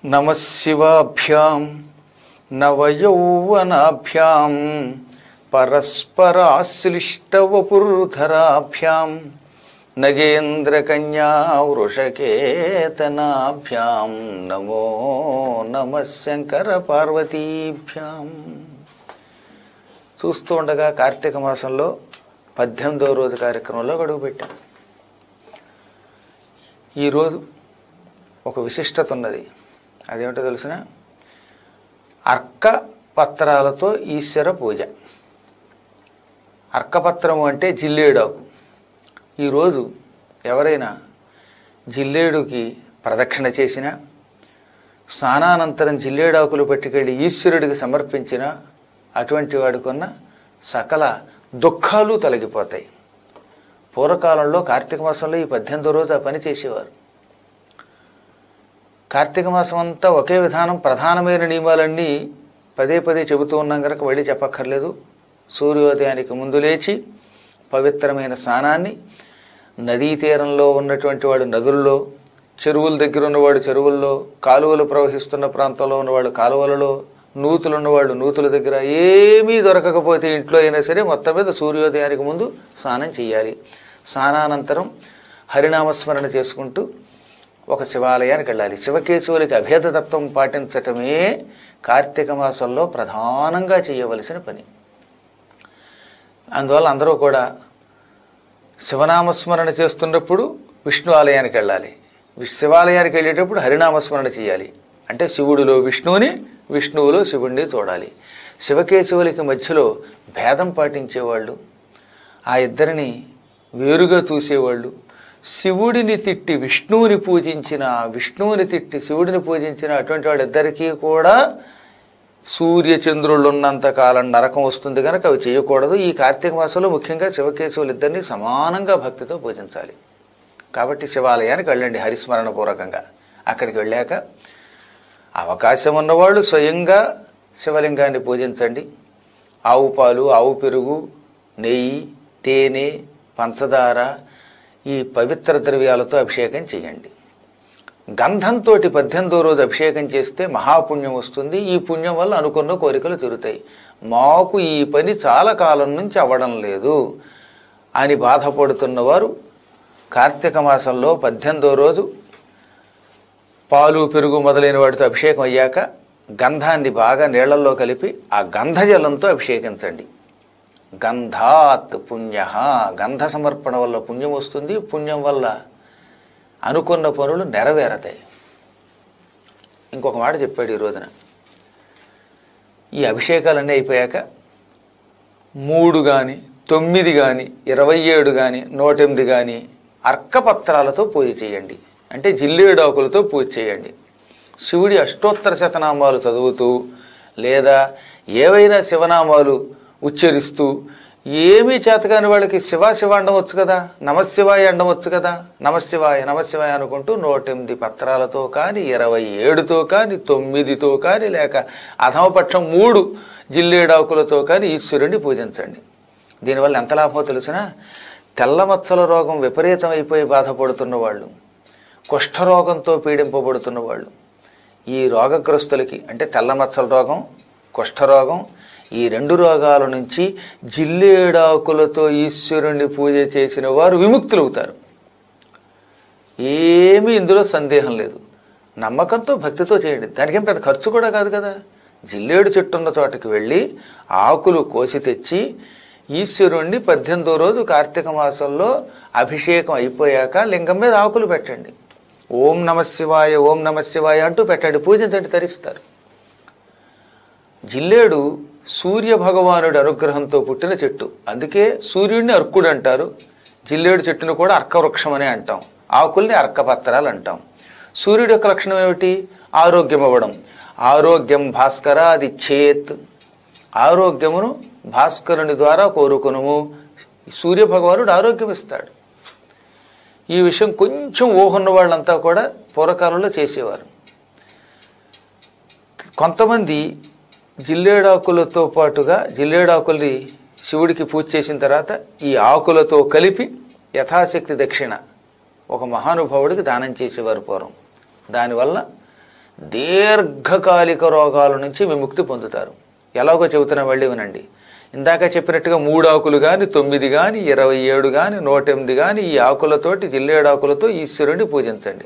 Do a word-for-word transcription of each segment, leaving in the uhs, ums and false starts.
నమః శివాభ్యాం నవయౌవనాభ్యాం పరస్పరాశ్లిష్టవపుర్ధరాభ్యాం నగేంద్రకన్యా వృషకేతనాభ్యాం నమో నమః శంకర పార్వతీభ్యాం. చూస్తూ ఉండగా కార్తీక మాసంలో పద్దెనిమిదవ రోజు కార్యక్రమంలో అడుగుపెట్టాం. ఈరోజు ఒక విశిష్టత ఉన్నది. అదేమిటో తెలిసిన అర్క పత్రాలతో ఈశ్వర పూజ. అర్కపత్రము అంటే జిల్లేడాకు. ఈరోజు ఎవరైనా జిల్లేడుకి ప్రదక్షిణ చేసినా, స్నానానంతరం జిల్లేడాకులు పట్టుకెళ్ళి ఈశ్వరుడికి సమర్పించిన అటువంటి వాడికున్న సకల దుఃఖాలు తొలగిపోతాయి. పూర్వకాలంలో కార్తీక మాసంలో ఈ పద్దెనిమిదో రోజు ఆ పని చేసేవారు. కార్తీక మాసం అంతా ఒకే విధానం. ప్రధానమైన నియమాలన్నీ పదే పదే చెబుతూ ఉన్నాం కనుక మళ్ళీ చెప్పక్కర్లేదు. సూర్యోదయానికి ముందు లేచి పవిత్రమైన స్నానాన్ని, నదీ తీరంలో ఉన్నటువంటి వాడు నదుల్లో, చెరువుల దగ్గర ఉన్నవాడు చెరువుల్లో, కాలువలు ప్రవహిస్తున్న ప్రాంతంలో ఉన్నవాడు కాలువలలో, నూతులు ఉన్నవాళ్ళు నూతుల దగ్గర, ఏమీ దొరకకపోతే ఇంట్లో అయినా సరే మొత్తం మీద సూర్యోదయానికి ముందు స్నానం చేయాలి. స్నానానంతరం హరినామస్మరణ చేసుకుంటూ ఒక శివాలయానికి వెళ్ళాలి. శివకేశవులకి అభేదతత్వం పాటించటమే కార్తీక మాసంలో ప్రధానంగా చేయవలసిన పని. అందువల్ల అందరూ కూడా శివనామస్మరణ చేస్తున్నప్పుడు విష్ణు ఆలయానికి వెళ్ళాలి. శివాలయానికి వెళ్ళేటప్పుడు హరినామస్మరణ చేయాలి. అంటే శివుడిలో విష్ణువుని, విష్ణువులో శివుడిని చూడాలి. శివకేశవులకి మధ్యలో భేదం పాటించేవాళ్ళు, ఆ ఇద్దరిని వేరుగా చూసేవాళ్ళు, శివుడిని తిట్టి విష్ణువుని పూజించిన, విష్ణువుని తిట్టి శివుడిని పూజించిన అటువంటి వాళ్ళిద్దరికీ కూడా సూర్యచంద్రులు ఉన్నంతకాలం నరకం వస్తుంది కనుక అవి చేయకూడదు. ఈ కార్తీక మాసంలో ముఖ్యంగా శివకేశవులు ఇద్దరిని సమానంగా భక్తితో పూజించాలి. కాబట్టి శివాలయానికి వెళ్ళండి హరిస్మరణ పూర్వకంగా. అక్కడికి వెళ్ళాక అవకాశం ఉన్నవాళ్ళు స్వయంగా శివలింగాన్ని పూజించండి. ఆవు పాలు, ఆవు పెరుగు, నెయ్యి, తేనె, పంచదార, ఈ పవిత్ర ద్రవ్యాలతో అభిషేకం చేయండి. గంధంతో పద్దెనిమిదో రోజు అభిషేకం చేస్తే మహాపుణ్యం వస్తుంది. ఈ పుణ్యం వల్ల అనుకున్న కోరికలు తీరుతాయి. మాకు ఈ పని చాలా కాలం నుంచి అవ్వడం లేదు అని బాధపడుతున్నవారు కార్తీక మాసంలో పద్దెనిమిదో రోజు పాలు, పెరుగు మొదలైన వాటితో అభిషేకం అయ్యాక గంధాన్ని బాగా నీళ్లలో కలిపి ఆ గంధజలంతో అభిషేకించండి. గంధాత్ పుణ్య, గంధ సమర్పణ వల్ల పుణ్యం వస్తుంది. పుణ్యం వల్ల అనుకున్న పనులు నెరవేరతాయి. ఇంకొక మాట చెప్పాడు ఈ రోజున. ఈ అభిషేకాలన్నీ అయిపోయాక మూడు కానీ, తొమ్మిది కానీ, ఇరవై ఏడు కానీ, నూట ఎనిమిది కానీ అర్కపత్రాలతో పూజ చేయండి. అంటే జిల్లేడాకులతో పూజ చేయండి. శివుడి అష్టోత్తర శతనామాలు చదువుతూ లేదా ఏవైనా శివనామాలు ఉచ్చరిస్తూ, ఏమీ చేతకాని వాళ్ళకి శివ శివ అండవచ్చు కదా, నమశివాయ అండవచ్చు కదా, నమశివాయ నమశివాయ అనుకుంటూ నూట ఎనిమిది పత్రాలతో కానీ, ఇరవై ఏడుతో కానీ, తొమ్మిదితో కానీ, లేక అధమపక్షం మూడు జిల్లేడాకులతో కానీ ఈశ్వరుణ్ణి పూజించండి. దీనివల్ల ఎంత లాభమో తెలిసిన, తెల్లమచ్చల రోగం విపరీతం అయిపోయి బాధపడుతున్న వాళ్ళు, కుష్ఠరోగంతో పీడింపబడుతున్న వాళ్ళు, ఈ రోగగ్రస్తులకి అంటే తెల్లమచ్చల రోగం, కుష్ఠరోగం, ఈ రెండు రోగాల నుంచి జిల్లేడాకులతో ఈశ్వరుణ్ణి పూజ చేసిన వారు విముక్తులవుతారు. ఏమీ ఇందులో సందేహం లేదు. నమ్మకంతో భక్తితో చేయండి. దానికేం పెద్ద ఖర్చు కూడా కాదు కదా. జిల్లేడు చెట్టున్న చోటకి వెళ్ళి ఆకులు కోసి తెచ్చి ఈశ్వరుణ్ణి పద్దెనిమిదో రోజు కార్తీక మాసంలో అభిషేకం అయిపోయాక లింగం మీద ఆకులు పెట్టండి. ఓం నమశివాయ, ఓం నమశివాయ అంటూ పెట్టండి. పూజించండి, తరిస్తారు. జిల్లేడు సూర్య భగవానుడి అనుగ్రహంతో పుట్టిన చెట్టు. అందుకే సూర్యుడిని అర్కుడు అంటారు. జిల్లేడు చెట్టును కూడా అర్కవృక్షం అనే అంటాం. ఆకుల్ని అర్కపత్రాలు అంటాం. సూర్యుడి యొక్క లక్షణం ఏమిటి? ఆరోగ్యం అవ్వడం. ఆరోగ్యం భాస్కర అది చేత్. ఆరోగ్యమును భాస్కరుని ద్వారా కోరుకునుము. సూర్య భగవానుడు ఆరోగ్యం ఇస్తాడు. ఈ విషయం కొంచెం ఊహన్న వాళ్ళంతా కూడా పూర్వకాలంలో చేసేవారు. కొంతమంది జిల్లేడాకులతో పాటుగా జిల్లేడాకుల్ని శివుడికి పూజ చేసిన తర్వాత ఈ ఆకులతో కలిపి యథాశక్తి దక్షిణ ఒక మహానుభావుడికి దానం చేసేవారు పూర్వం. దానివల్ల దీర్ఘకాలిక రోగాల నుంచి విముక్తి పొందుతారు. ఎలాగో చెబుతున్నా మళ్ళీ వినండి. ఇందాక చెప్పినట్టుగా మూడు ఆకులు కానీ, తొమ్మిది కానీ, ఇరవై ఏడు కానీ, నూట ఎనిమిది కానీ ఈ ఆకులతోటి జిల్లేడాకులతో ఈశ్వరుడిని పూజించండి.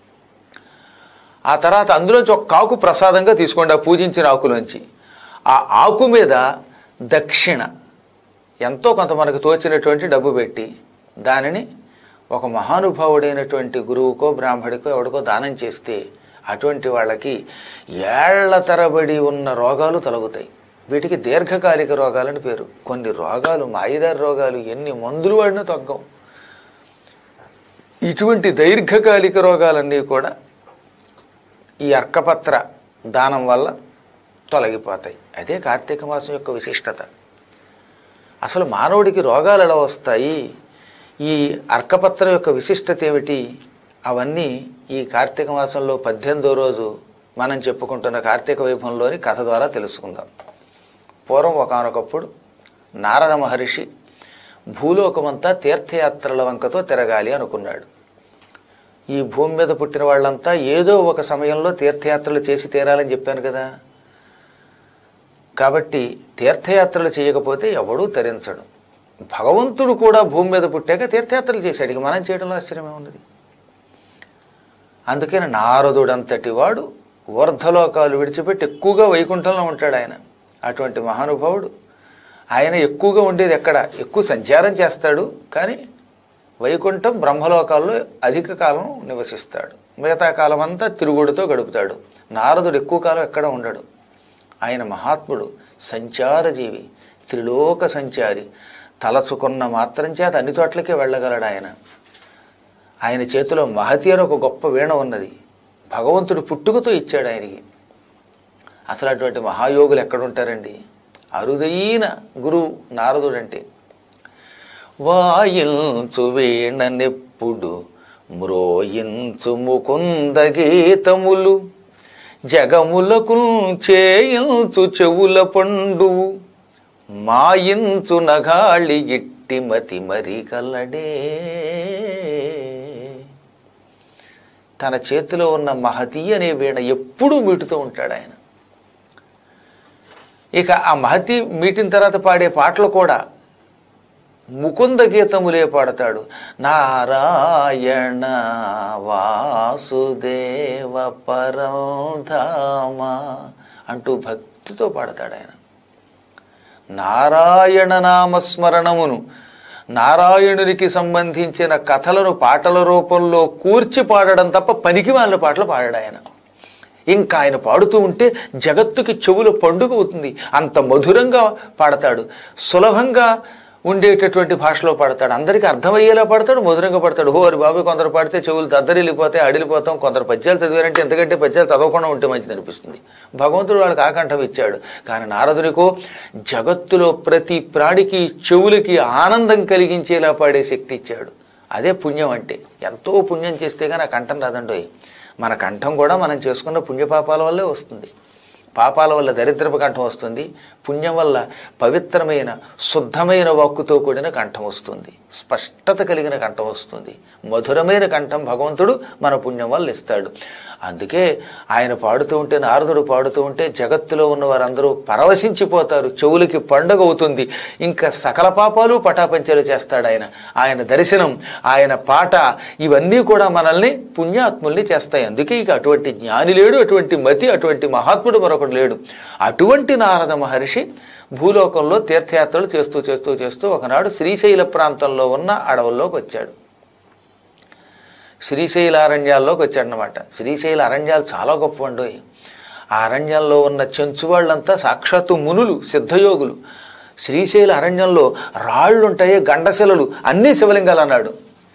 ఆ తర్వాత అందులోంచి ఒక ఆకు ప్రసాదంగా తీసుకోండి, ఆ పూజించిన ఆకులోంచి. ఆ ఆకు మీద దక్షిణ ఎంతో కొంత మనకు తోచినటువంటి డబ్బు పెట్టి దానిని ఒక మహానుభావుడైనటువంటి గురువుకో బ్రాహ్మడికో ఎవడికో దానం చేస్తే అటువంటి వాళ్ళకి ఏళ్ల తరబడి ఉన్న రోగాలు తొలగుతాయి. వీటికి దీర్ఘకాలిక రోగాలని పేరు. కొన్ని రోగాలు మాయిదారి రోగాలు ఎన్ని మందులు వాడినా తగ్గవు. ఇటువంటి దీర్ఘకాలిక రోగాలన్నీ కూడా ఈ అర్కపత్ర దానం వల్ల తొలగిపోతాయి. అదే కార్తీక మాసం యొక్క విశిష్టత. అసలు మానవుడికి రోగాలు ఎలా వస్తాయి, ఈ అర్కపత్రం యొక్క విశిష్టత ఏమిటి, అవన్నీ ఈ కార్తీక మాసంలో పద్దెనిమిదో రోజు మనం చెప్పుకుంటున్న కార్తీక వైభవంలోని కథ ద్వారా తెలుసుకుందాం. పూర్వం ఒకానొకప్పుడు నారద మహర్షి భూలోకమంతా తీర్థయాత్రల వంకతో తిరగాలి అనుకున్నాడు. ఈ భూమి మీద పుట్టిన వాళ్ళంతా ఏదో ఒక సమయంలో తీర్థయాత్రలు చేసి తీరాలని చెప్పాను కదా. కాబట్టి తీర్థయాత్రలు చేయకపోతే ఎవడూ తరించడు. భగవంతుడు కూడా భూమి మీద పుట్టాక తీర్థయాత్రలు చేశాడు. ఇక మనం చేయడంలో ఆశ్చర్యమే ఉన్నది. అందుకని నారదుడంతటి వాడు ఊర్ధ్వలోకాలు విడిచిపెట్టి ఎక్కువగా వైకుంఠంలో ఉంటాడు ఆయన. అటువంటి మహానుభావుడు ఆయన ఎక్కువగా ఉండేది ఎక్కడ, ఎక్కువ సంచారం చేస్తాడు. కానీ వైకుంఠం బ్రహ్మలోకాల్లో అధిక కాలం నివసిస్తాడు. మిగతా కాలం అంతా తిరుగుడుతో గడుపుతాడు. నారదుడు ఎక్కువ కాలం ఎక్కడ ఉండడు. ఆయన మహాత్ముడు, సంచారజీవి, త్రిలోక సంచారి. తలచుకున్న మాత్రం చేత అన్ని చోట్లకే వెళ్ళగలడు ఆయన. ఆయన చేతిలో మహతి అని ఒక గొప్ప వీణ ఉన్నది. భగవంతుడు పుట్టుకతో ఇచ్చాడు ఆయనకి. అసలు అటువంటి మహాయోగులు ఎక్కడుంటారండి? అరుదైన గురువు నారదుడంటే. వాయించు వీణనెప్పుడు మ్రోయించు ముకుంద గీతములు, జగములకు చేయించు చెవుల పండు, మాయించు నగాళి ఇట్టి మతి మరి కలడే. తన చేతిలో ఉన్న మహతి అనే వీణ ఎప్పుడూ మీటుతూ ఉంటాడు ఆయన. ఇక ఆ మహతి మీటిన తర్వాత పాడే పాటలు కూడా ముకుంద గీతములే పాడతాడు. నారాయణ వాసుదేవ పరంధామ అంటూ భక్తితో పాడతాడు ఆయన. నారాయణ నామస్మరణమును, నారాయణునికి సంబంధించిన కథలను పాటల రూపంలో కూర్చి పాడడం తప్ప పనికి వాళ్ళ పాటలు పాడాడు ఆయన. ఇంకా ఆయన పాడుతూ ఉంటే జగత్తుకి చెవుల పండుగ అవుతుంది. అంత మధురంగా పాడతాడు. సులభంగా ఉండేటటువంటి భాషలో పాడతాడు. అందరికీ అర్థమయ్యేలా పాడతాడు, మధురంగా పాడతాడు. ఓ అరి బాబు, కొందరు పాడితే చెవులు దద్దరిల్లిపోతాయి, అడిలిపోతాం. కొందరు పద్యాలు చదివారంటే ఎంతకంటే పద్యాలు చదవకుండా ఉంటే మంచిది అనిపిస్తుంది. భగవంతుడు వాళ్ళకి ఆకంఠం ఇచ్చాడు. కానీ నారదునికో జగత్తులో ప్రతి ప్రాణికి చెవులకి ఆనందం కలిగించేలా పాడే శక్తి ఇచ్చాడు. అదే పుణ్యం అంటే. ఎంతో పుణ్యం చేస్తే కానీ ఆ కంఠం రాదండోయ్. మన కంఠం కూడా మనం చేసుకున్న పుణ్యపాపాల వల్లే వస్తుంది. పాపాల వల్ల దరిద్రపు కంఠం వస్తుంది. పుణ్యం వల్ల పవిత్రమైన శుద్ధమైన వాక్కుతో కూడిన కంఠం వస్తుంది. స్పష్టత కలిగిన కంఠం వస్తుంది. మధురమైన కంఠం భగవంతుడు మన పుణ్యం వల్ల ఇస్తాడు. అందుకే ఆయన పాడుతూ ఉంటే, నారదుడు పాడుతూ ఉంటే జగత్తులో ఉన్న వారందరూ పరవశించిపోతారు. చెవులకి పండుగ అవుతుంది. ఇంకా సకల పాపాలు పటాపంచలు చేస్తాడు ఆయన. ఆయన దర్శనం, ఆయన పాట ఇవన్నీ కూడా మనల్ని పుణ్యాత్ముల్ని చేస్తాయి. అందుకే ఇక అటువంటి జ్ఞాని లేడు, అటువంటి మతి, అటువంటి మహాత్ముడు మరొకడు లేడు. అటువంటి నారద మహర్షి భూలోకంలో తీర్థయాత్రలు చేస్తూ చేస్తూ చేస్తూ ఒకనాడు శ్రీశైల ప్రాంతంలో ఉన్న అడవుల్లోకి వచ్చాడు. శ్రీశైల అరణ్యాల్లోకి వచ్చాడనమాట. శ్రీశైల అరణ్యాలు చాలా గొప్పవండోయ్. ఆ అరణ్యాల్లో ఉన్న చెంచువాళ్ళంతా సాక్షాత్తు మునులు, సిద్ధయోగులు. శ్రీశైల అరణ్యంలో రాళ్లుంటాయి, గండశిలలు, అన్నీ శివలింగాలు అన్నాడు.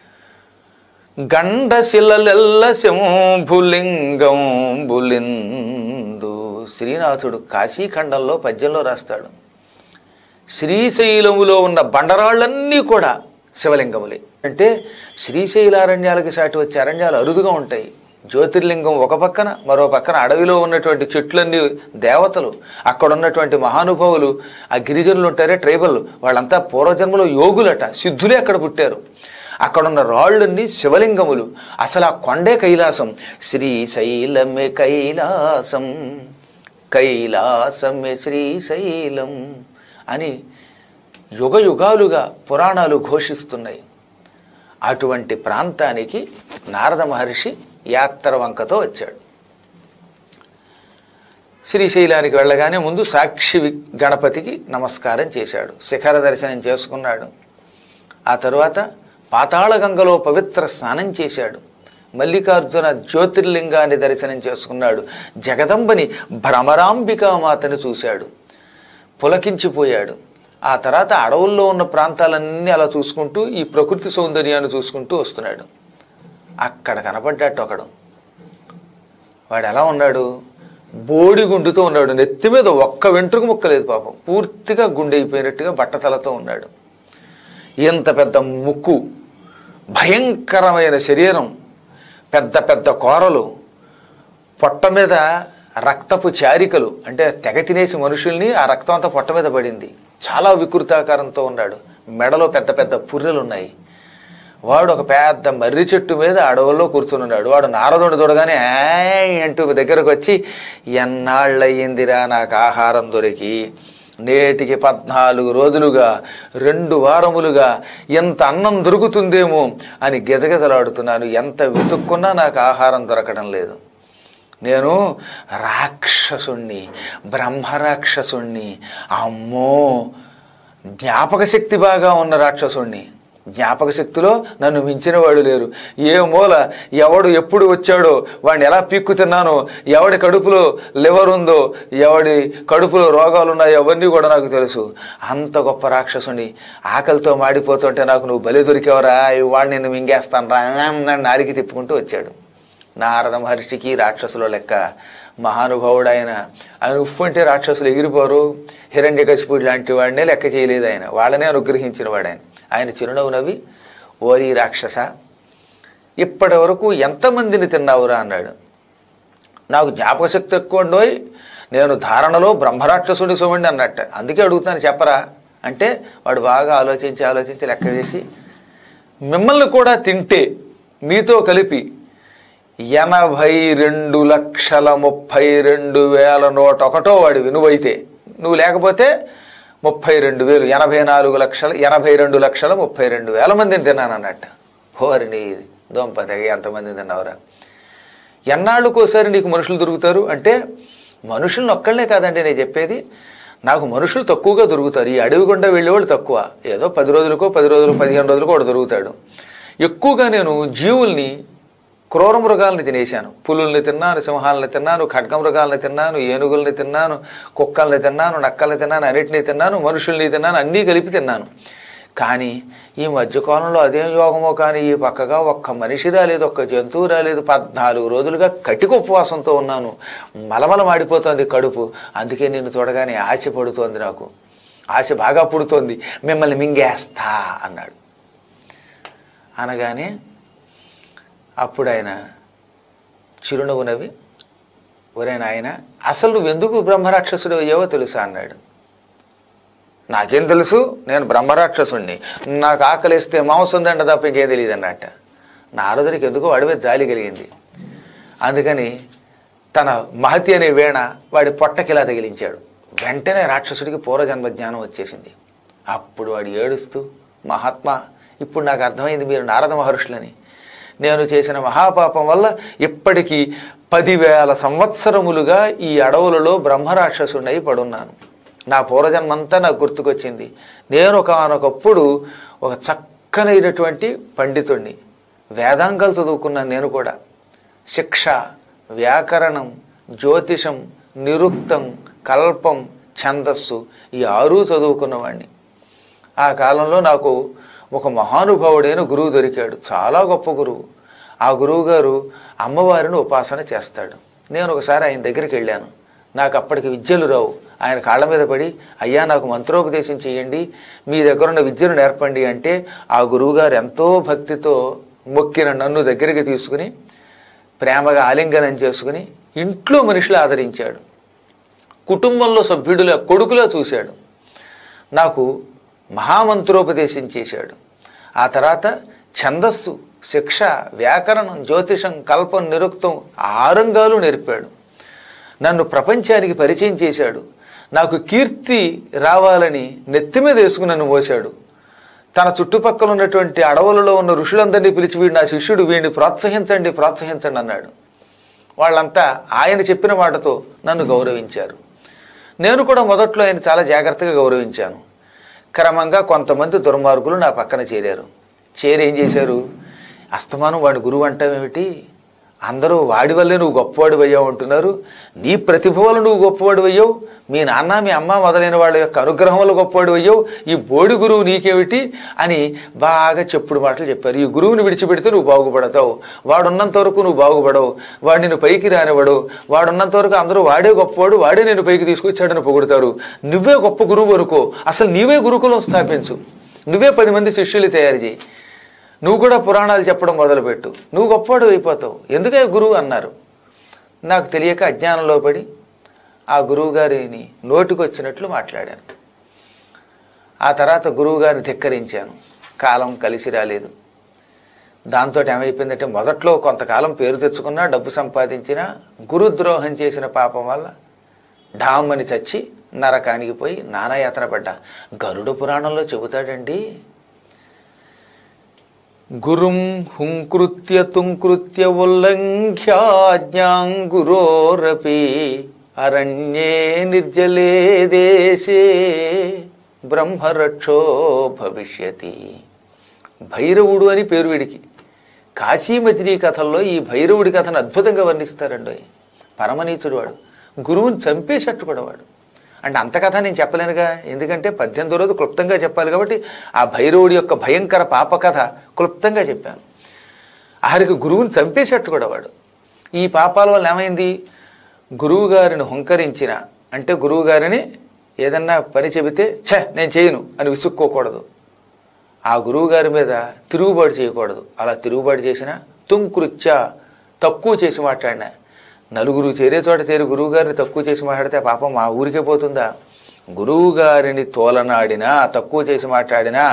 గండశిలలెల్ల శంభులింగం బులిందు. శ్రీనాథుడు కాశీఖండంలో పద్యంలో రాస్తాడు. శ్రీశైలములో ఉన్న బండరాళ్ళన్నీ కూడా శివలింగములే. అంటే శ్రీశైలారణ్యాలకి సాటి వచ్చే అరణ్యాలు అరుదుగా ఉంటాయి. జ్యోతిర్లింగం ఒక పక్కన, మరో పక్కన అడవిలో ఉన్నటువంటి చెట్లన్నీ దేవతలు, అక్కడ ఉన్నటువంటి మహానుభావులు, ఆ గిరిజనులు ఉంటారే ట్రైబల్, వాళ్ళంతా పూర్వజన్మలో యోగులట, సిద్ధులే అక్కడ పుట్టారు. అక్కడున్న రాళ్ళన్నీ శివలింగములు. అసలు ఆ కొండే కైలాసం. శ్రీశైలమే కైలాసం, కైలాసమే శ్రీశైలం అని యుగ యుగాలుగా పురాణాలు ఘోషిస్తున్నాయి. అటువంటి ప్రాంతానికి నారద మహర్షి యాత్ర వంకతో వచ్చాడు. శ్రీశైలానికి వెళ్ళగానే ముందు సాక్షి గణపతికి నమస్కారం చేశాడు, శిఖర దర్శనం చేసుకున్నాడు. ఆ తరువాత పాతాళగంగలో పవిత్ర స్నానం చేశాడు. మల్లికార్జున జ్యోతిర్లింగాన్ని దర్శనం చేసుకున్నాడు. జగదంబని భ్రమరాంబికామాతని చూశాడు, పులకించిపోయాడు. ఆ తర్వాత అడవుల్లో ఉన్న ప్రాంతాలన్నీ అలా చూసుకుంటూ ఈ ప్రకృతి సౌందర్యాన్ని చూసుకుంటూ వస్తున్నాడు. అక్కడ కనపడ్డాడు ఒకడు. వాడు ఎలా ఉన్నాడు? బోడి గుండుతో ఉన్నాడు. నెత్తి మీద ఒక్క వెంట్రుక ముక్కలేదు పాపం, పూర్తిగా గుండె అయిపోయినట్టుగా బట్టతలతో ఉన్నాడు. ఎంత పెద్ద ముక్కు, భయంకరమైన శరీరం, పెద్ద పెద్ద కోరలు, పొట్ట మీద రక్తపు చారికలు, అంటే తెగ తినేసి మనుషుల్ని ఆ రక్తం అంతా పొట్ట మీద పడింది. చాలా వికృతాకారంతో ఉన్నాడు. మెడలో పెద్ద పెద్ద పుర్రెలు ఉన్నాయి. వాడు ఒక పెద్ద మర్రి చెట్టు మీద అడవుల్లో కూర్చున్నాడు. వాడు నారదుని చూడగానే ఏ అంటూ దగ్గరకు వచ్చి, ఎన్నాళ్ళయ్యిందిరా నాకు ఆహారం దొరికి, నేటికి పద్నాలుగు రోజులుగా రెండు వారములుగా ఎంత అన్నం దొరుకుతుందేమో అని గిజగిజలాడుతున్నాను. ఎంత వెతుక్కున్నా నాకు ఆహారం దొరకడం లేదు. నేను రాక్షసుణ్ణి, బ్రహ్మరాక్షసుణ్ణి. అమ్మో, జ్ఞాపక శక్తి బాగా ఉన్న రాక్షసుణ్ణి. జ్ఞాపక శక్తిలో నన్ను మించిన వాడు లేరు. ఏ మూల ఎవడు ఎప్పుడు వచ్చాడో వాడిని ఎలా పీక్కు తిన్నానో, ఎవడి కడుపులో లివర్ ఉందో, ఎవడి కడుపులో రోగాలున్నాయో అవన్నీ కూడా నాకు తెలుసు. అంత గొప్ప రాక్షసుని ఆకలితో మాడిపోతుంటే నాకు నువ్వు బలి దొరికేవరా, వాడిని నేను మింగేస్తాను రా అని నాలికి తిప్పుకుంటూ వచ్చాడు. నారద మహర్షికి రాక్షసుల లెక్క. మహానుభావుడు ఆయన. ఆయన ఉప్పు అంటే రాక్షసులు ఎగిరిపోరు. హిరణ్యకశిపుడు లాంటి వాడినే లెక్క చేయలేదు ఆయన, వాళ్ళనే అనుగ్రహించిన వాడు ఆయన. ఆయన చిరునవ్వు నవ్వి, ఓరి రాక్షస, ఇప్పటి వరకు ఎంతమందిని తిన్నావురా అన్నాడు. నాకు జ్ఞాపక శక్తి ఎక్కువ ఉండోయ్, నేను ధారణలో బ్రహ్మరాక్షసుడి సోమండి అన్నట్ట, అందుకే అడుగుతాను చెప్పరా అంటే, వాడు బాగా ఆలోచించి ఆలోచించి లెక్క వేసి, మిమ్మల్ని కూడా తింటే మీతో కలిపి ఎనభై రెండు లక్షల ముప్పై రెండు వేల నూట ఒకటో వాడివి నువ్వైతే, నువ్వు లేకపోతే ముప్పై రెండు వేలు ఎనభై నాలుగు లక్షల ఎనభై రెండు లక్షల ముప్పై రెండు వేల మందిని తిన్నాను అన్నట్ట. హోరిని దొంపతగా ఎంతమందిని తిన్నావురా? ఎన్నాళ్ళకోసారి నీకు మనుషులు దొరుకుతారు అంటే, మనుషులను ఒక్కళ్ళే కాదండి నేను చెప్పేది, నాకు మనుషులు తక్కువగా దొరుకుతారు. ఈ అడవి గుండా వెళ్ళేవాళ్ళు తక్కువ, ఏదో పది రోజులకో పది రోజులు పదిహేను రోజులకో వాడు దొరుకుతాడు. ఎక్కువగా నేను జీవుల్ని, క్రూర మృగాల్ని తినేశాను. పులుల్ని తిన్నాను, సింహాలని తిన్నాను, ఖడ్గమృగాల్ని తిన్నాను, ఏనుగుల్ని తిన్నాను, కుక్కల్ని తిన్నాను, నక్కల్ని తిన్నాను, అన్నిటినీ తిన్నాను, మనుషుల్ని తిన్నాను, అన్నీ కలిపి తిన్నాను. కానీ ఈ మధ్యకాలంలో అదేం యోగమో కానీ ఈ పక్కగా ఒక్క మనిషి రాలేదు, ఒక్క జంతువు రాలేదు. పద్నాలుగు రోజులుగా కటిక ఉపవాసంతో ఉన్నాను. మలమల మాడిపోతోంది కడుపు. అందుకే నిన్ను చూడగానే ఆశ పడుతోంది, నాకు ఆశ బాగా పుడుతోంది, మిమ్మల్ని మింగేస్తా అన్నాడు. అనగానే అప్పుడు ఆయన చిరునవ్వు నవ్వి, ఒరే నాయన, అసలు నువ్వెందుకు బ్రహ్మరాక్షసుడు అయ్యావో తెలుసా అన్నాడు. నాకేం తెలుసు, నేను బ్రహ్మరాక్షసుణ్ణి, నాకు ఆకలిస్తే మాంసం దండ తప్ప ఇంకేం తెలియదు అన్నట్ట. నారదునికి ఎందుకో వాడివే జాలి కలిగింది. అందుకని తన మహతి అనే వేణ వాడి పొట్టకిలా తగిలించాడు. వెంటనే రాక్షసుడికి పూర్వజన్మ జ్ఞానం వచ్చేసింది. అప్పుడు వాడు ఏడుస్తూ, మహాత్మా, ఇప్పుడు నాకు అర్థమైంది మీరు నారద మహర్షులని. నేను చేసిన మహాపాపం వల్ల ఇప్పటికీ పదివేల సంవత్సరములుగా ఈ అడవులలో బ్రహ్మరాక్షసుడై పడున్నాను. నా పూర్వజన్మంతా నాకు గుర్తుకొచ్చింది. నేను ఒకనొకప్పుడు ఒక చక్కనైనటువంటి పండితుణ్ణి, వేదాంగాలు చదువుకున్నాను. నేను కూడా శిక్ష, వ్యాకరణం, జ్యోతిషం, నిరుక్తం, కల్పం, ఛందస్సు ఈ ఆరు చదువుకున్నవాడిని. ఆ కాలంలో నాకు ఒక మహానుభావుడైన గురువు దొరికాడు, చాలా గొప్ప గురువు. ఆ గురువు గారు అమ్మవారిని ఉపాసన చేస్తాడు. నేను ఒకసారి ఆయన దగ్గరికి వెళ్ళాను. నాకు అప్పటికి విద్యలు రావు. ఆయన కాళ్ళ మీద పడి, అయ్యా నాకు మంత్రోపదేశం చేయండి, మీ దగ్గర ఉన్న విద్యను నేర్పండి అంటే, ఆ గురువుగారు ఎంతో భక్తితో మొక్కిన నన్ను దగ్గరికి తీసుకుని ప్రేమగా ఆలింగనం చేసుకుని ఇంట్లో మనుషులు ఆదరించాడు. కుటుంబంలో సభ్యుడులా, కొడుకులా చూశాడు. నాకు మహామంత్రోపదేశం చేశాడు. ఆ తర్వాత ఛందస్సు, శిక్ష, వ్యాకరణం, జ్యోతిషం, కల్పం, నిరుక్తం ఆరంగాలు నేర్పాడు. నన్ను ప్రపంచానికి పరిచయం చేశాడు. నాకు కీర్తి రావాలని నెత్తి మీద వేసుకుని నన్ను మోశాడు. తన చుట్టుపక్కల ఉన్నటువంటి అడవులలో ఉన్న ఋషులందరినీ పిలిచి వీడు నా శిష్యుడు, వీడిని ప్రోత్సహించండి ప్రోత్సహించండి అన్నాడు. వాళ్ళంతా ఆయన చెప్పిన మాటతో నన్ను గౌరవించారు. నేను కూడా మొదట్లో ఆయన చాలా జాగ్రత్తగా గౌరవించాను. క్రమంగా కొంతమంది దుర్మార్గులు నా పక్కన చేరారు. చేరి ఏం చేశారు, అస్తమానం వాడి గురువు అంటావేమిటి, అందరూ వాడి వల్లే నువ్వు గొప్పవాడు అయ్యావు అంటున్నారు, నీ ప్రతిభ వల్ల నువ్వు గొప్పవాడు అయ్యావు, మీ నాన్న మీ అమ్మ మొదలైన వాళ్ళ యొక్క అనుగ్రహం వల్ల గొప్పవాడు అయ్యావు, ఈ బోడి గురువు నీకేమిటి అని బాగా చెప్పుడు మాటలు చెప్పారు. ఈ గురువుని విడిచిపెడితే నువ్వు బాగుపడతావు, వాడున్నంత వరకు నువ్వు బాగుపడవు, వాడు నిన్ను పైకి రానివాడు, వాడున్నంత వరకు అందరూ వాడే గొప్పవాడు, వాడే నేను పైకి తీసుకొచ్చాడని పొగుడతారు, నువ్వే గొప్ప గురువు అనుకో, అసలు నీవే గురుకులం స్థాపించు, నువ్వే పది మంది శిష్యులు తయారు చేయి, నువ్వు కూడా పురాణాలు చెప్పడం మొదలుపెట్టు, నువ్వు గొప్పవాడు అయిపోతావు, ఎందుకే గురువు అన్నారు. నాకు తెలియక అజ్ఞానంలో పడి ఆ గురువుగారిని నోటికొచ్చినట్లు మాట్లాడాను. ఆ తర్వాత గురువుగారిని ధిక్కరించాను. కాలం కలిసి రాలేదు. దాంతో ఏమైపోయిందంటే మొదట్లో కొంతకాలం పేరు తెచ్చుకున్నా, డబ్బు సంపాదించినా, గురుద్రోహం చేసిన పాపం వల్ల ఢామ్మని చచ్చి నరకానికి పోయి నానాయాతన పడ్డా. గరుడ పురాణంలో చెబుతాడండి, గురుం హుంకృత్య తుంకృత్య ఉల్లంఘ్యాజ్ఞాం గురోరపి అరణ్యే నిర్జలే దేశే బ్రహ్మరక్షో భవిష్యతి. భైరవుడు అని పేరు వీడికి. కాశీమజిలీ కథల్లో ఈ భైరవుడి కథను అద్భుతంగా వర్ణిస్తారండి. పరమనీచుడు వాడు, గురువుని చంపేసట్టు కూడా వాడు. అంటే అంత కథ నేను చెప్పలేనుగా, ఎందుకంటే పద్దెనిమిదో రోజు క్లుప్తంగా చెప్పాలి కాబట్టి ఆ భైరవుడి యొక్క భయంకర పాప కథ క్లుప్తంగా చెప్పాను. ఆఖరికి గురువుని చంపేసేట్టు కూడా వాడు. ఈ పాపాల వల్ల ఏమైంది, గురువు గారిని హుంకరించిన అంటే గురువు గారిని ఏదన్నా పని చెబితే ఛ నేను చేయను అని విసుక్కోకూడదు, ఆ గురువు గారి మీద తిరుగుబాటు చేయకూడదు. అలా తిరుగుబాటు చేసిన తుంకృత్య తక్కువ చేసి మాట్లాడినా, నలుగురు చేరే చోట చేరి గురువుగారిని తక్కువ చేసి మాట్లాడితే పాపం మా ఊరికే పోతుందా. గురువుగారిని తోలనాడినా, తక్కువ చేసి మాట్లాడినా,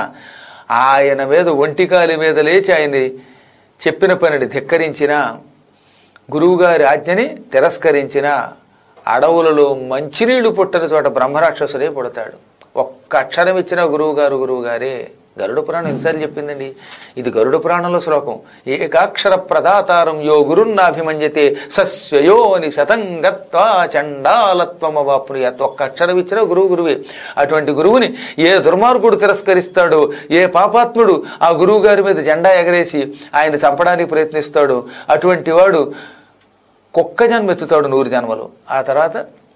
ఆయన మీద ఒంటికాలి మీద లేచి ఆయన్ని చెప్పిన పనిని ధిక్కరించిన, గురువుగారి ఆజ్ఞని తిరస్కరించిన, అడవులలో మంచినీళ్లు పుట్టని చోట బ్రహ్మరాక్షసుడే పుడతాడు. ఒక్క అక్షరం ఇచ్చిన గురువుగారు గురువుగారే. గరుడ పురాణం ఎన్నిసార్లు చెప్పిందండి. ఇది గరుడ పురాణంలో శ్లోకం. ఏకాక్షర ప్రదాతారం యో గురున్నాభిమన్యతే సస్వయోని శతంగత్వా చండాలత్వమవాప్నుయాత్. ఒక్క అక్షరం ఇచ్చినా గురువు గురువే. అటువంటి గురువుని ఏ దుర్మార్గుడు తిరస్కరిస్తాడో, ఏ పాపాత్ముడు ఆ గురువు గారి మీద జెండా ఎగరేసి ఆయన చంపడానికి ప్రయత్నిస్తాడు, అటువంటి వాడు కుక్క జన్మెత్తుతాడు నూరు జన్మలు. ఆ తర్వాత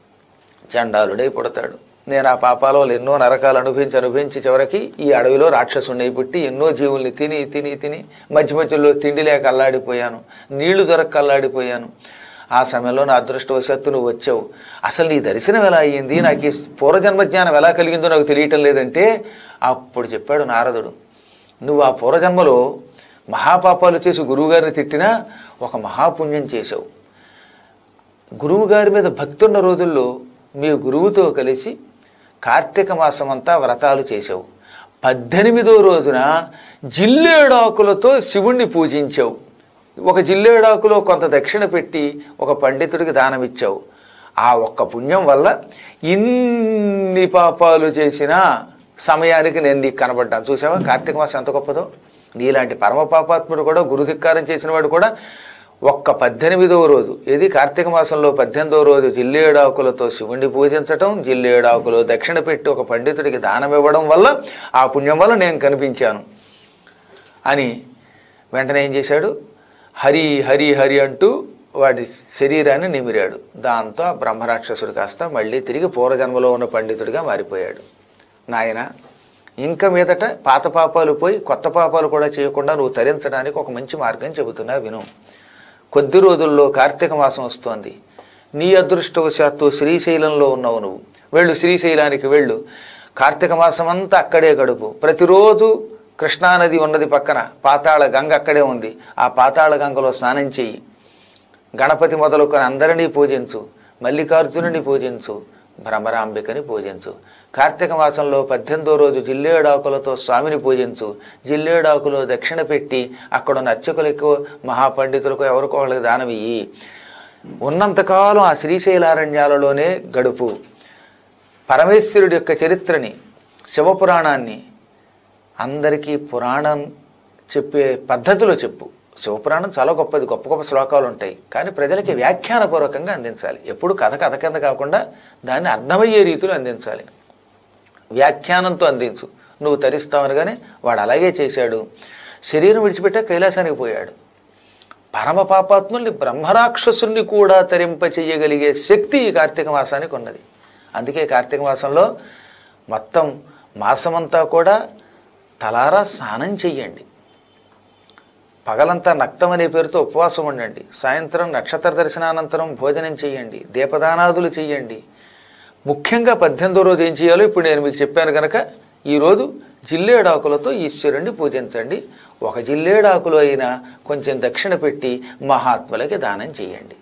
చండాలుడై పుడతాడు. నేను ఆ పాపాల వల్ల ఎన్నో నరకాలు అనుభవించి అనుభవించి చివరికి ఈ అడవిలో రాక్షసుండై పుట్టి ఎన్నో జీవుల్ని తిని తిని తిని మధ్య మధ్యలో తిండి లేక అల్లాడిపోయాను, నీళ్లు దొరక్క అల్లాడిపోయాను. ఆ సమయంలో నా అదృష్టవశాత్తు నువ్వు వచ్చావు. అసలు నీ దర్శనం ఎలా అయ్యింది, నాకు ఈ పూర్వజన్మజ్ఞానం ఎలా కలిగిందో నాకు తెలియటం లేదంటే అప్పుడు చెప్పాడు నారదుడు, నువ్వు ఆ పూర్వజన్మలో మహాపాపాలు చేసి గురువుగారిని తిట్టినా ఒక మహాపుణ్యం చేశావు. గురువుగారి మీద భక్తున్న రోజుల్లో మీ గురువుతో కలిసి కార్తీక మాసం అంతా వ్రతాలు చేసావు. పద్దెనిమిదో రోజున జిల్లేడాకులతో శివుణ్ణి పూజించావు. ఒక జిల్లేడాకులో కొంత దక్షిణ పెట్టి ఒక పండితుడికి దానం ఇచ్చావు. ఆ ఒక్క పుణ్యం వల్ల ఇన్ని పాపాలు చేసిన సమయానికి నేను నీకు కనబడ్డాను. చూసావా కార్తీక మాసం ఎంత గొప్పదో. నీలాంటి పరమ పాపాత్ముడు కూడా గురుధిక్కారం చేసిన వాడు కూడా ఒక్క పద్దెనిమిదవ రోజు, ఏది కార్తీక మాసంలో పద్దెనిమిదవ రోజు జిల్లేడాకులతో శివుణ్ణి పూజించటం, జిల్లేడాకులో దక్షిణ పెట్టి ఒక పండితుడికి దానం ఇవ్వడం వల్ల ఆ పుణ్యం వల్ల నేను కనిపించాను అని వెంటనే ఏం చేశాడు, హరి హరి హరి అంటూ వాడి శరీరాన్ని నిమిరాడు. దాంతో ఆ బ్రహ్మరాక్షసుడు కాస్త మళ్ళీ తిరిగి పూర్వజన్మలో ఉన్న పండితుడిగా మారిపోయాడు. నాయన ఇంకా మీదట పాత పాపాలు పోయి కొత్త పాపాలు కూడా చేయకుండా నువ్వు తరించడానికి ఒక మంచి మార్గం చెబుతున్నా విను. కొద్ది రోజుల్లో కార్తీక మాసం వస్తోంది. నీ అదృష్టవశాత్తు శ్రీశైలంలో ఉన్నావు నువ్వు. వెళ్ళు, శ్రీశైలానికి వెళ్ళు. కార్తీక మాసం అంతా అక్కడే గడుపు. ప్రతిరోజు కృష్ణానది ఉన్నది పక్కన, పాతాళ గంగ అక్కడే ఉంది. ఆ పాతాళ గంగలో స్నానం చెయ్యి. గణపతి మొదలుకొని అందరినీ పూజించు, మల్లికార్జునుని పూజించు, భ్రమరాంబికని పూజించు. కార్తీక మాసంలో పద్దెనిమిదో రోజు జిల్లేడాకులతో స్వామిని పూజించు. జిల్లేడాకులో దక్షిణ పెట్టి అక్కడున్న అర్చకులకు మహాపండితులకు ఎవరికో వాళ్ళకి దానమియ్యి. ఉన్నంతకాలం ఆ శ్రీశైలారణ్యాలలోనే గడుపు. పరమేశ్వరుడి యొక్క చరిత్రని, శివపురాణాన్ని అందరికీ పురాణం చెప్పే పద్ధతిలో చెప్పు. శివపురాణం చాలా గొప్పది, గొప్ప గొప్ప శ్లోకాలు ఉంటాయి, కానీ ప్రజలకి వ్యాఖ్యానపూర్వకంగా అందించాలి. ఎప్పుడు కథ కథ కింద కాకుండా దాన్ని అర్థమయ్యే రీతిలో అందించాలి. వ్యాఖ్యానంతో అందించు. నువ్వు తరిస్తావనగానే వాడు అలాగే చేశాడు. శరీరం విడిచిపెట్టే కైలాసానికి పోయాడు. పరమ పాపాత్ముల్ని బ్రహ్మరాక్షసుల్ని కూడా తరింప చెయ్యగలిగే శక్తి ఈ కార్తీక మాసానికి ఉన్నది. అందుకే కార్తీక మాసంలో మొత్తం మాసమంతా కూడా తలారా స్నానం చెయ్యండి. పగలంతా నక్తం అనే పేరుతో ఉపవాసం ఉండండి. సాయంత్రం నక్షత్ర దర్శనానంతరం భోజనం చెయ్యండి. దీపదానాదులు చెయ్యండి. ముఖ్యంగా పద్దెనిమిదో రోజు ఏం చేయాలో ఇప్పుడు నేను మీకు చెప్పాను కనుక ఈరోజు జిల్లేడాకులతో ఈశ్వరుణ్ణి పూజించండి. ఒక జిల్లేడాకులో అయినా కొంచెం దక్షిణ పెట్టి మహాత్ములకి దానం చేయండి.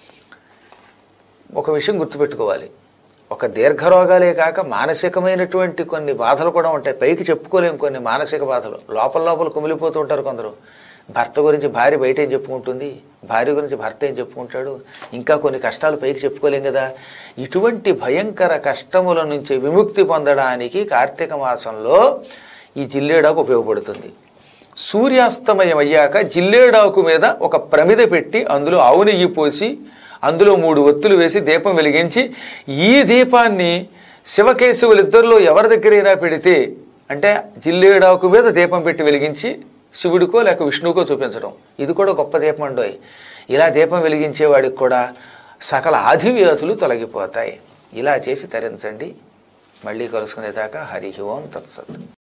ఒక విషయం గుర్తుపెట్టుకోవాలి, ఒక దీర్ఘరోగాలే కాక మానసికమైనటువంటి కొన్ని బాధలు కూడా ఉంటాయి. పైకి చెప్పుకోలేం కొన్ని మానసిక బాధలు. లోపల లోపల కుమిలిపోతూ ఉంటారు కొందరు. భర్త గురించి భార్య బయట ఏం చెప్పుకుంటుంది, భార్య గురించి భర్త ఏం చెప్పుకుంటాడు, ఇంకా కొన్ని కష్టాలు పైకి చెప్పుకోలేం కదా. ఇటువంటి భయంకర కష్టముల నుంచి విముక్తి పొందడానికి కార్తీక మాసంలో ఈ జిల్లేడాకు ఉపయోగపడుతుంది. సూర్యాస్తమయం అయ్యాక జిల్లేడాకు మీద ఒక ప్రమిద పెట్టి అందులో ఆవు నెయ్యి పోసి అందులో మూడు ఒత్తులు వేసి దీపం వెలిగించి, ఈ దీపాన్ని శివకేశవులిద్దరిలో ఎవరి దగ్గరైనా పెడితే, అంటే జిల్లేడాకు మీద దీపం పెట్టి వెలిగించి శివుడికో లేక విష్ణువుకో చూపించడం, ఇది కూడా గొప్ప దీపం అండోయ్. ఇలా దీపం వెలిగించేవాడికి కూడా సకల ఆధివ్యాసులు తొలగిపోతాయి. ఇలా చేసి తరించండి. మళ్ళీ కలుసుకునేదాకా హరి ఓం తత్సత్.